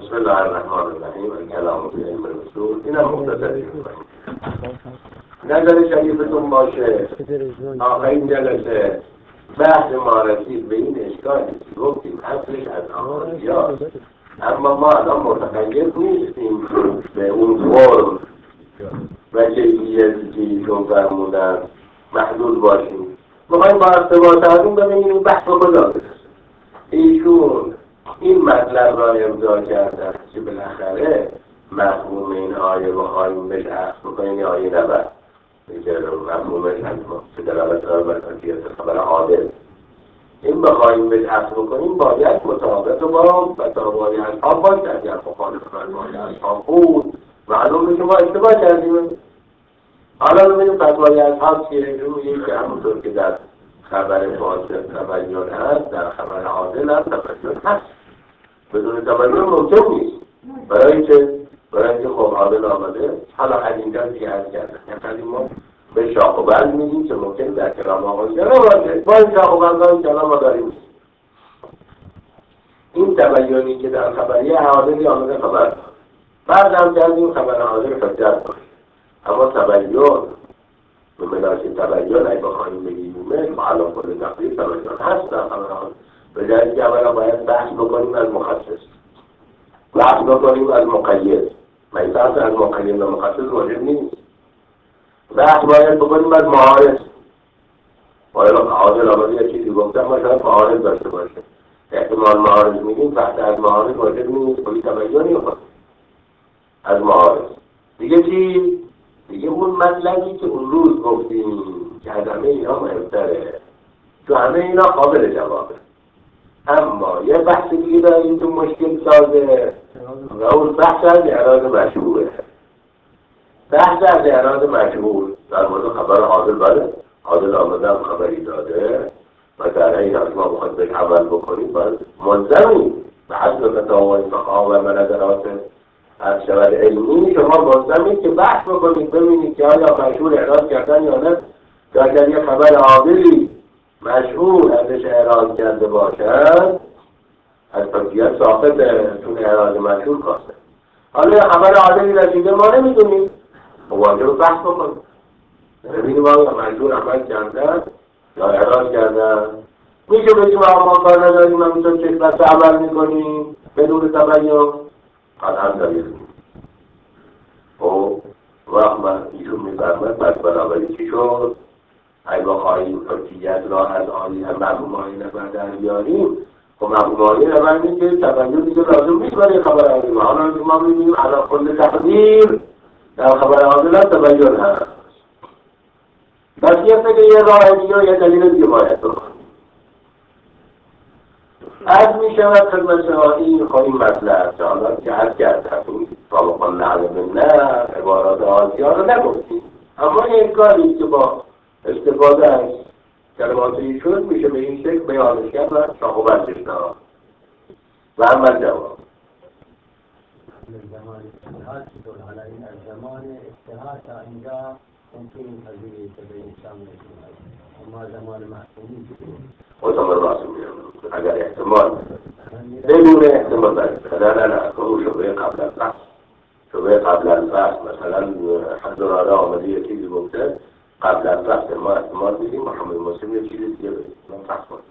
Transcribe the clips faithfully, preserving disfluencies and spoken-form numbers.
بسم الله الرحمن الرحیم. الکلام فی علم الاصول. اینم مختصری می‌کنیم. نظر شریفتون باشه آخرین جلسه بحث ما رسید به این اشکالی که گفتیم اصلش از آخریات، اما ما الان متخیل نیستیم به اون فرم و کیفیتی که ایشون فرمودن محدود باشیم. میخوایم با ارتباط علوم ببینیم این بحث رو کجا برسه. ایشون این مطلب را امضا کردن که بالاخره مفهوم این آیه بخواهیم بهش عکس بکنیم. این آیه نبرد که مفهومش که دلالت داره بر کیفیت خبر عادل، این بخواهیم بهش عکس بکنیم باید مطابق با فتاوای اصحاب باشد. اگر مخالف فتاوای اصحاب بود معلومه که ما اشتباه کردیم. حالا ببینیم فتاوای اصحاب چیه. ایشون میگه که همونطور که در خبر فاسد تبیین هست در خبر عادل هم تبیین هست. بدون تبیین ممکن نیست. برای که برای اینکه خب عادل آمده. حالا از اینجا دیگه از کردن یعنی ما به شاخ و بند میگیم که ممکن در کلام آقای جلال باشه. با این شاخ و بندهای کلام ما داریم. این تبیینی که در خبریه عادلی آمده خبر بعد هم کردیم خبر عادل حجت باشه. اما تبیین به ملاک تبیین اگه بخواهیم بگیم معلوم کنه نقلی تبیین هست در خبر عادل. به جایی که اولا باید بحث بکنیم از مخصص، بحث بکنیم از مقید. بحث از مقید و مخصص واجب نیست. بحث باید بکنیم از معارض. باید عادل آمده یه چیزی گفتم ما شاید معارض داشته باشه. احتمال معارض میگیم بحث از معارض واجب نیست. کلی تبیینی خود از معارض. دیگه چی؟ دیگه اون مطلبی که اون روز گفتیم که از همه اینا مهمتره، تو همه اینا قابل جوابه. اما یه بحث دیگه داریم تو مشکل سازه و اون بحث از اعراض مشهوره. بحث از اعراض مشهور در مورد خبر عادل بله عادل آمده هم خبری داده و در این از ما بخواهد بهش عمل بکنیم باید ملزمیم به حسب فتاوای فقها و نظرات از شود علمی شما ملزمید که بحث بکنید ببینید که آیا مشهور اعراض کردن یا نه. یا اگر یه خبر عادلی مشهور ازش اعراض کرده باشد از حجیت ساقطه چون اعراض مشهور کاسته. حالا یه خبر عادلی رسیده ما نمیدونیم واجب بحث بکنیم ببینیم آیا مشهور عمل کردن یا اعراض کردن. میشه بگیم ما کار نداریم همینطور که بس عمل میکنیم بدون تبیین قطعا داریم. خب وقت من ایشون میفرمد پس بنابراین چی شد؟ اگه بخواهیم حجیت را از آنی هم مفهومانی نبر در بیاریم خب مفهومانی نبر نیست که تبیین دیگه لازم نیست برای خبر عادل. حالا که ما میبینیم علا کل تقدیر در خبر عادل هم تبیین هست. بس یه فکر یه راه دیگه و یه دلیل دیگه باید بکنیم. از می شود خدمت شما این خواهیم مطلب که حالا که هست کرده این طالقان نعلم نه عبارات آزیا رو نگفتیم، اما این کاری که با استفاده از کلمات ایشون میشه به این شکل بیانش کرد و شاخ و بندش داد و عمل جواب. زمان اجتهاد شد. حالا این از زمان اجتهاد تا اینجا ممکن این قضیه تبیین شامل شد. اما زمان معصومی و زمان معصومی اگر احتمال بدون احتمال برد نه نه نه کنو شبه قبل الفحص شبه قبل الفحص مثلا حضرانه آمده یه چیزی گفته قبل الفحص ما احتمال بیدیم محمد مسلم یه چیزی دیگه بگیم من فحص کنیم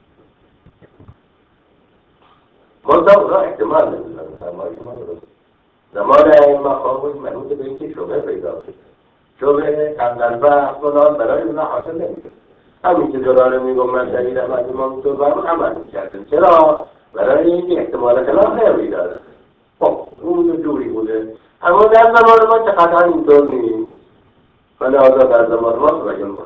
منطقه اونا احتمال نمیدونم زمان این مقام منوط به این که شبه پیدا شد. شبه قبل الفحص کنان برای اونا حاصل نمیده. همین که جلال میگم من شهیدم از امام تو برمون عمل میکردم. چرا؟ برای اینکه احتمال خلاف نمی داره. خب اون جوری بوده. اما در زمان ما که قطعا اینطور نیست. ولی آزاد در زمان ما بگیم ما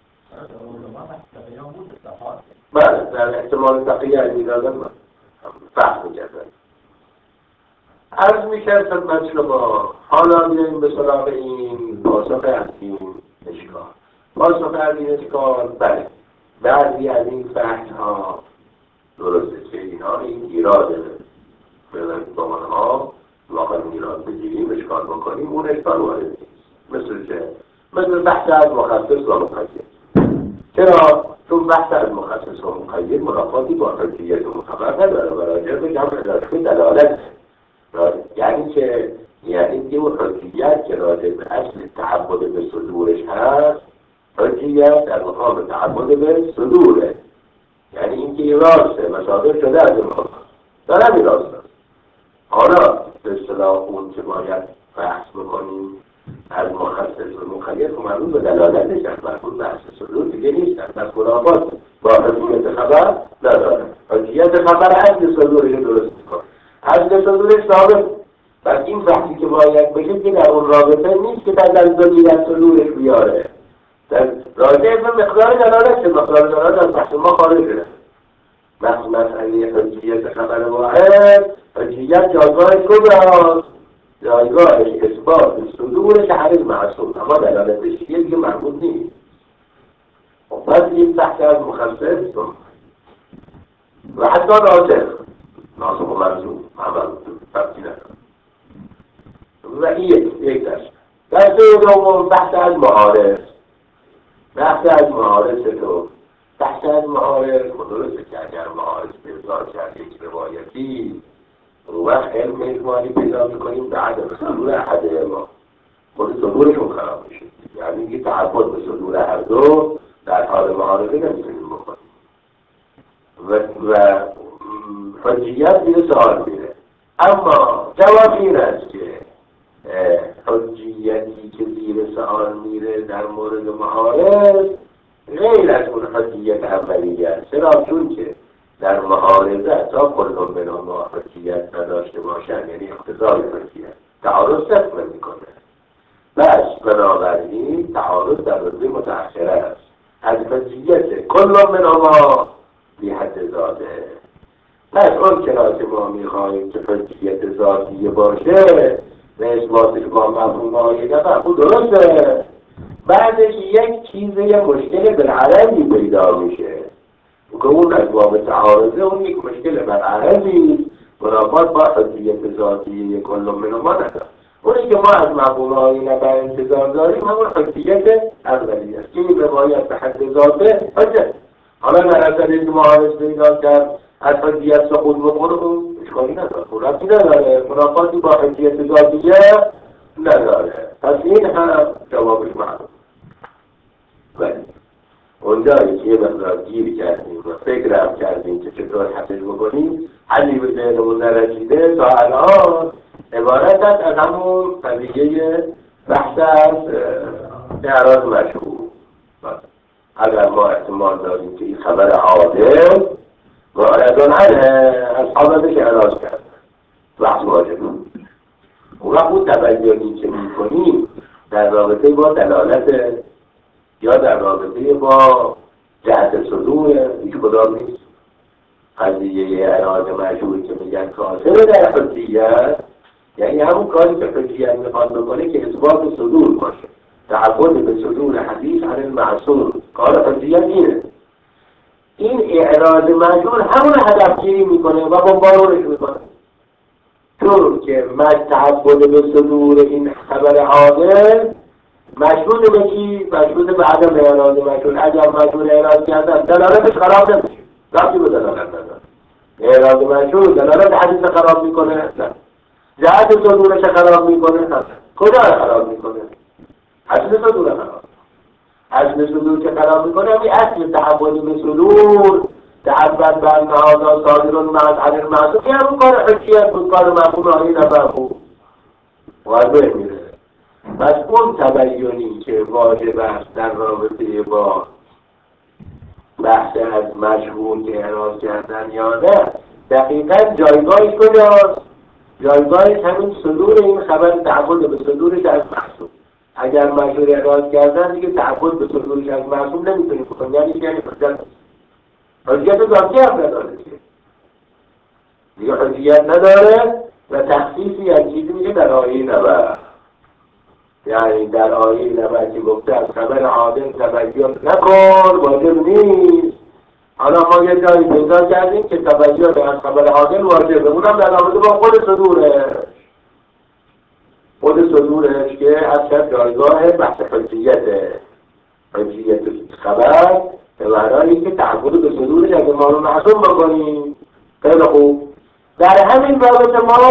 بله در احتمال تقییه میدادن من فهم میکردن. عرض میکرد خدمت شما حالا بیاییم به سراغ این پاسخ از این اشکال. پاسخ از این اشکال بله بعضی از این فحص ها درسته که اینا این ایراده بلند با منها واقعا ایراد بگیریم اشکال بکنیم اون اشکال وارد نیست. مثل چه؟ مثل بحث از مخصص و مقید. چرا؟ چون بحث از مخصص و مقید منافاتی با حجیت و خبر نداره و راجع به جمع داشته دلالت که یعنی که اون حجیت که راجع به اصل تعبد به صدورش هست، حجیت در مقام تعبد به صدوره، یعنی این که این راسته و صادر شده از این مقام دارم این راست هست. حالا به اصطلاح اون که باید بحث بکنیم از مخصص و مخیر که مربوط به دلالتش از مربوط به اصل صدور دیگه نیستن، پس خلافات با حجیت خبر نداره. حجیت خبر اصل صدورش درست میکنه، اصل صدورش ثابت. پس این بحثی که باید بشه که در اون رابطه نیست که تزلزلی در صدورش بیاره، در راجع به مقدار دلالت که مقدار دلالت از بحث ما خارج شده. بحث مسئله حجیت خبر واحد، حجیت جایگاهش کجاست؟ جایگاهش اثبات صدورش هرز معصوم، اما دلالتش یه دیگه مربوط نیست. پس این بحث از مخصص و حتی ناسخ ناسخ و منظور عمل تبدیل نداره. و این یک یک دست دسته دوم بحث از معارض. بحث از معارض تو بحث از معارض درسته که اگر معارض پیدا کرد یک روایتی اون وقت علم اجمالی پیدا میکنیم به عدم صدور احده ما، خود صدورشون خراب میشه، یعنی که تعبد به صدور هر دو در حال معارضه نمیتونیم بکنیم و, و حجیت میره سوال میره. اما جواب این است که حجیتی که زیر سوال میره در مورد معارض غیر از اون حجیت اولیه است. چرا؟ چون که در معارضه تا کلون به نام حجیت نداشته باشن، یعنی اقتضای حجیت تعارض صفر میکنه. بس بنابراین تعارض در رده متأخره است از حجیت کلون به نام بی حد زاده. پس اون کلاس ما میخواهیم که حجیت ذاتیه باشه و اثباتش با مفهوم آیه مفهوم درسته، بعدش یک چیز یک مشکل بالعرضی پیدا میشه که اون از باب تعارضه اون یک مشکل بالعرضی منافات با حجیت ذاتیه کل من ما نداره. اونی که ما از مفهوم آیه نفر انتظار داریم همون حجیت اولیه است که این روایت به حد ذاته حجت. حالا در اصل این معارض پیدا کرد از حجیت سقوط بکنه اون اشکالی نداره، خلاصی نداره، منافاتی با حجیت ذاتیه نداره. پس این هم جوابش معلوم. ولی اونجایی که یه مقدار گیر کردیم و فکر هم کردیم که چطور حسش بکنیم، حلی به ذهنمون نرسیده تا الان عبارت است از همون قضیه بحث از اعراض مشهور. اگر ما احتمال داریم که این خبر عادل معرضان عنه اصحابتش اعراض کرد بحث واجب اون وقت اون تبیینی که میکنیم در رابطه با دلالت یا در رابطه با جهت صدور هیچ کدام نیست. قضیه اعراض مشهور که میگن کاسر در حجیت یعنی همون کاری که حجیت میخواد بکنه که اثبات صدور باشه، تعبد به صدور حدیث عن المعصوم، کار حجیت اینه. این اعراض مشهور همون هدفگیری میکنه و بمبارونش میکنه، چون که تعبد به صدور این خبر عادل مشهود به چی؟ مشهود به عدم اعراض مشهور. اگر مشهور اعراض کردن دلالتش خراب نمیشه، رفتی به دلالت نداره. اعراض مشهور دلالت حدیث خراب میکنه؟ نه. جهت صدورش خراب میکنه؟ نه. کجا خراب میکنه؟ اصل صدور خراب. اصل صدور که خراب میکنه همین اصل تعبد به صدور، تعبد بر نهادا صادرون معصوم المعصوم، این همون کار حجیت بود، کار مفهوم آیه نفهمون واضح میره. پس اون تبیینی که واجب است در رابطه با بحث از مشهور که اعراض کردن یا نه، دقیقاً جایگاهش کجاست؟ جایگاهش همین صدور این خبر، تعبد به صدورش از معصوم. اگر مشهور اعراض کردن دیگه تعبد به صدورش از معصوم نمیتونیم بکنیم، یعنی یعنی حجت حجت ذاتی هم نداره دیگه، حجیت نداره و تخصیصی از چیزی میشه در آیه نبر. یعنی در آیه نبر که گفته از خبر عادل تبیین نکن واجب نیست. حالا ما یه جایی پیدا کردیم که تبیین از خبر عادل واجبه، اونم در رابطه با خود صدورش خود صدورش که از شد جایگاه بحث حجیت حجیت خبر به معنی که تعبد به صدورش از معلوم معصوم بکنیم. خیلی خوب، در همین رابطه ما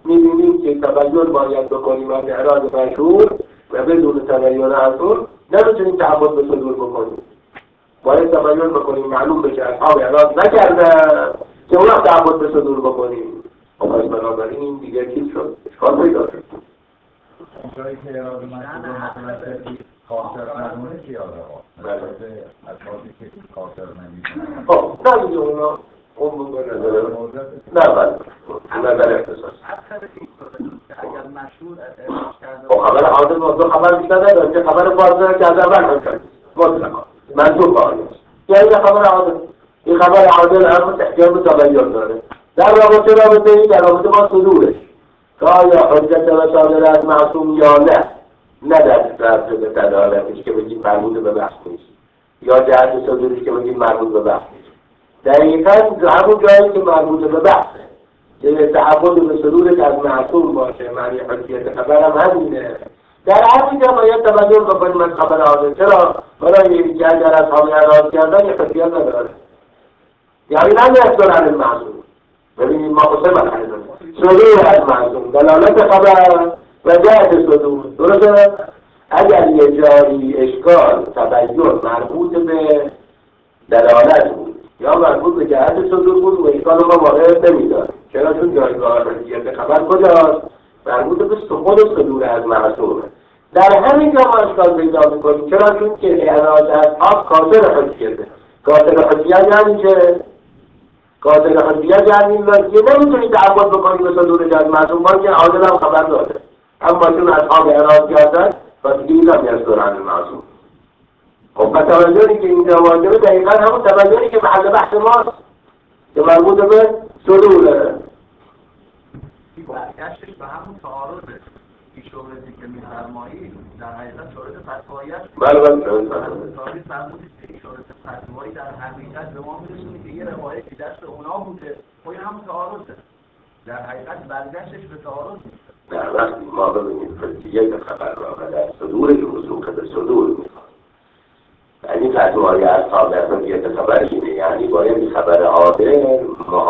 می‌بینیم که تبین باید بکنیم از اعراض مشهور و بدون تبین اصول نمیتونیم تعبد به صدور بکنیم. باید تبین بکنیم معلوم بشه اصحاب اعراض نکردن که اون وقت تعبد به صدور بکنیم. خب بنابراین این دیگه چیز شد، اشکال پیدا شد. اونجایی که اعراض مشهور مثلا خاطر ندونه که یاد آقا اصحابی که خاطر نمیدونن خب نه دیگه اونا اون به نظر نه بله نظر اختصاص اگر مشهور خب خبر عادل موضوع خبر بیشتر نداره که خبر فاضل که از اول هم کرد مطلقا منطوق آنه یعنی خبر عادل این خبر عادل هم احتیاج به تبین داره در رابطه رابطه این در رابطه با صدورش که آیا حجت و صادر از معصوم یا نه نه در رابطه به تدالتش که بگید مربوط به بحث نیست یا جهت صدورش که بگید مربوط به بحث نیست دقیقاً همون جایی که مربوط به بحثه که تعبد به صدورش از معصوم باشه معنی حجیت خبر هم همینه در همین جا باید تبین بکنیم از خبر عادل چرا؟ برای اینکه اگر از خبر اعراض کردن یه حجیت نداره یعنی نمی‌افتر عن المعصوم ببینید ما قسم الحیدن صدور از معصوم دلالت خبر و جهت صدور درسته؟ اگر یه جایی اشکال تبین مربوط به دلالت بود یا مربوط به جهت صدور بود و اشکال ما وارد نمی‌داد چرا چون جایگاه حجیت خبر کجاست؟ مربوط به خود صدور از معصومه در همین جا ما اشکال پیدا می‌کنیم چرا چون که اعراض اصحاب قاطر حجیته قاطر حجیت یعنی که قاطر حجیت یعنی این که نمیتونی تعبد بکنی به صدور از معصوم با که عادل هم خبر داده اما چون اصحاب اعراض کردن و دیگه هم یستر عن المعصوم خب تبینی که اینجا واجبه دقیقا همون تبینی که محل بحث ماست که مربوط به صدوره برگشتش به همون تعارضه این شهرتی که می‌فرمایید در حقیقت شهرت فتواییت بله بله شهرت فتوایی فرمودید که این شهرت فتوایی در حقیقت به ما می‌رسونه که یه روایتی دست اونا بوده و این همون تعارضه در حقیقت برگشتش به تعارض نیست نه وقتی ما ببینید فرسیت خبر را و در صدورش رسوخ به صدور می‌خواد یعنی فتوای اصحاب حجیت خبر اینه یعنی باید این خبر عادل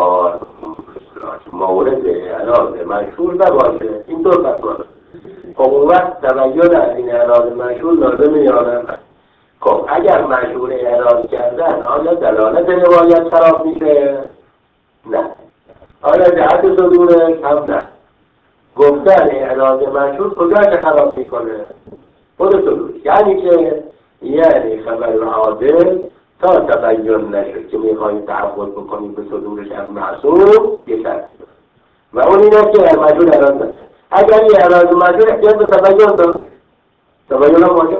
مورد اعراض مشهور نباشه این دو فتوا خب اون وقت تبین از این اعراض مشهور لازمه یا نه خب اگر مشهور اعراض کردن آیا دلالت روایت خراب میشه؟ نه آیا جهت صدورش هم نه گفتن اعراض مشهور کجا که خراب میکنه؟ خود صدور یعنی که یعنی خبر عادل تا تبین نشد که میخواییم تعبد بکنیم به صدورش از معصوم یه شرط و اون این است که مشهور اعراض نشد اگر یه اعراض مشهور احتیاج به تبین دارد تبین هم واجب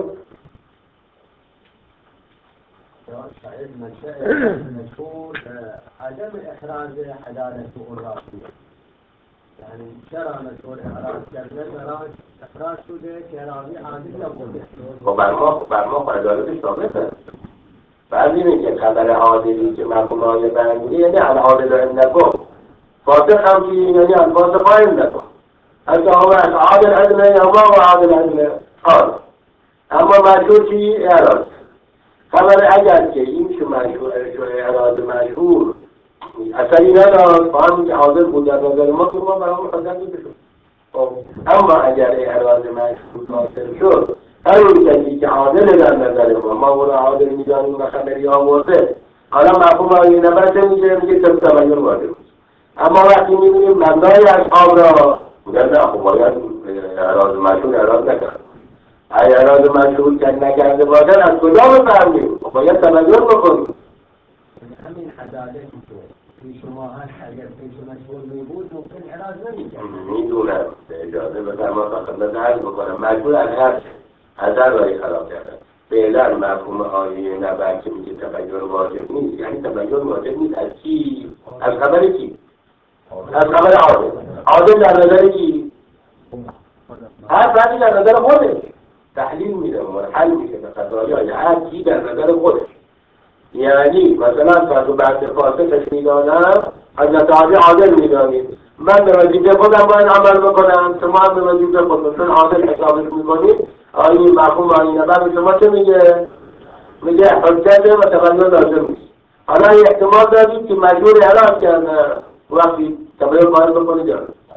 شاید منشأ مشهور عدم احراز عدالت اون راستیه یعنی چرا مشهور احراز کردن احراز احراز شده که راوی عادل نبوده خب بر ما بر ما عدالتش ثابته بعد اینه که خبر عادلی که مفهوم های برمیده یعنی العادل عندکم فاسق هم که یعنی الفاسق عندکم حتی هو عادل عندنا یا ما هو عادل عندنا حال اما مشهور چی؟ اعراض خبر اگر که این که مشهور اعراض مشهور اصلی ندارد فهم که عادل بود در نظر ما که ما برامون خواستن دیده شد اما اگر اعراض مشهور حاصل شد همین کسی که عادل در نظر ما ما او را عادل می‌دانیم و خبری آورده حالا مفهوم آیه نبرده میگه میگه که تبین واجب اما وقتی می‌بینیم مبنای اصحاب را میگن نه خب باید اعراض مشهور اعراض نکرد اعراض مشهور که نکرده باشد از کجا بفهمیم باید تبین بکنیم همین عدالتی که پیش ما هست اگر پیش مشهور میبود ممکن اعراض نمی‌کرد میدونم اجازه بدم ما خدمت عرض بکنم مشهور از هر از هر رای خراب کردن فعلا مفهوم آیه نبر که میگه تبین واجب نیست یعنی تبین واجب نیست از کی؟ از خبر کی؟ از خبر عادل عادل در نظر کی؟ هر فردی در نظر خودش تحلیل میده و حل میشه به قضایی هر کی در نظر خودش یعنی مثلا فرض بحث فاسقش میدانم حضرت علی عادل میدانید من به وظیفه خودم باید عمل بکنم شما هم به وظیفه خودتون چون عادل حسابش میکنید آیه مفهوم آیه نبر شما چه میگه؟ میگه حجت و تبین لازم نیست حالا احتمال دارید که مجبور اعراض کردن وقتی تبین باید بکنید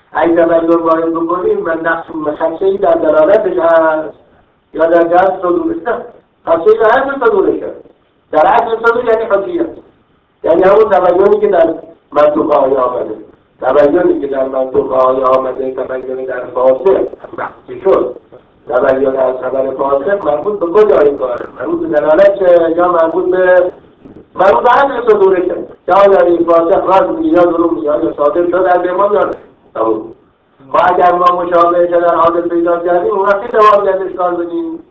اگه تبین وارد بکنیم من نقص خدشه‌ای در دلالتش هست یا در جهت صدورش نه، خدشه‌ای در اصل صدورش هست. در اصل صدور یعنی حجیت، یعنی همون تبینی که در منطوق آیه آمده، تبینی که در منطوق آیه آمده، تبینی در فاسق وقتی شد، تبین از خبر فاسق مربوط به کجا این کاره؟ مربوط به دلالت یا مربوط به مربوط به اصل صدورش هست. یا در این فاسق راست میگه یا دروغ میگه یا صادر شد از امام یا نه. و اگر ما مشابه که در عادل پیدا کردیم اون وقتی دوام در اشکال بدیم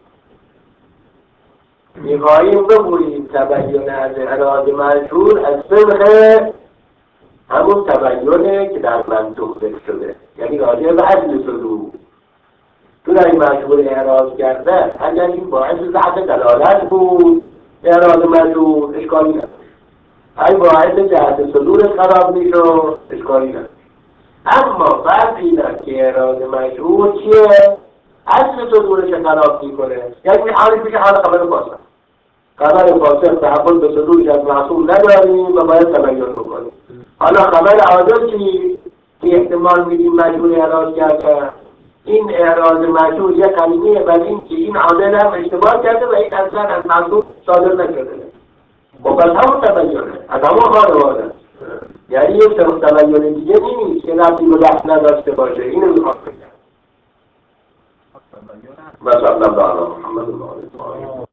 میخواهیم بگوییم تبین از اراده مشهور از سبخ همون تبینه که در منطوق ذکر شده، یعنی راجع به اصل صدور. تو در این مشهور اعراض کرده اگر این باعث ضعف دلالت بود اراده مشهور اشکالی نداشت، اگه باعث جهت صدورش خراب میشد اشکالی نداشت. اما فرض این است که اعراض مشهور چیه؟ اصل صدورش خراب میکنه، یعنی حالش میشه حال خبر فاسق. خبر فاسق تحول به صدورش از معصوم نداریم و باید تبین بکنیم. حالا خبر عادل چی؟ که احتمال میدیم مشهور اعراض کرده، این اعراض مشهور یه قرینه بر این که این عادل هم اشتباه کرده و این اصلا از معصوم صادر نشده. خب پس همون تبینه، از همون حال واضح. یعنی یک تبین دیگه نیست که ربطی به بحث نداشته باشه. اینو میخواد بگم. مثلا الله محمد الله